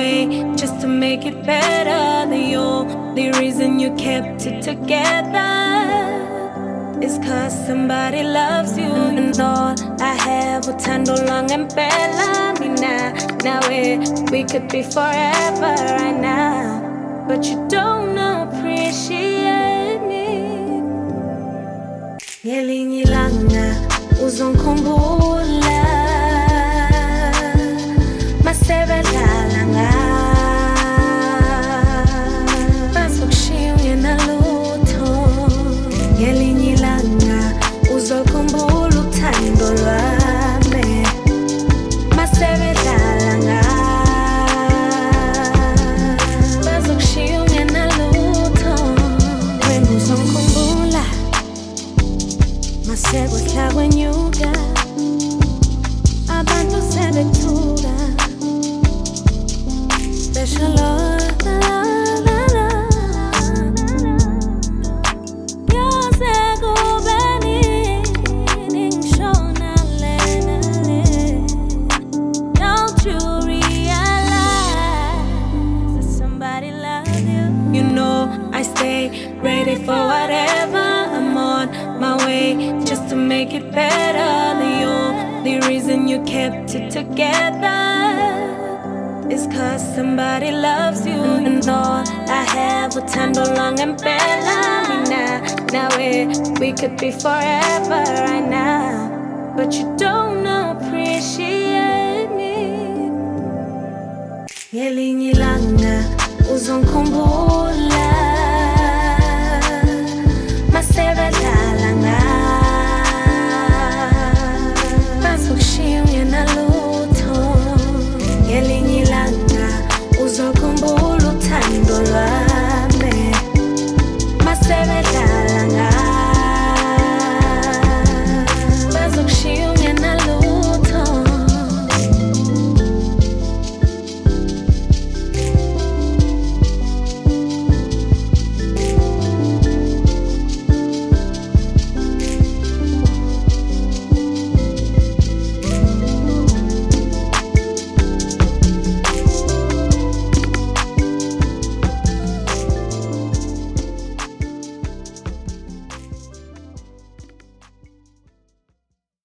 way just to make it better. The only reason you kept it together is 'cause somebody loves you. And all I have will tend along and bella me now. Now we could be forever right now, but you don't appreciate me. Ngelinye ilanga uzongikhumbula masebedlala bazokushiya ungenalutho. Ngelinye ilanga uzokhumbula uthando lwami masebedlala bazokushiya ungenalutho. Wena uzongikhumbula masekuhla kwenyuka abantu sebethuka. Special love, yoze kube nini ngishona lena le. Don't you realize that somebody loves you? You know I stay ready for whatever. I'm on my way just to make it better. The only reason you kept it together is 'cause somebody loves you. And all I have will tend along and bella me now. Now we could be forever right now, but you don't appreciate me. Ngelinye ilanga uzongikhumbula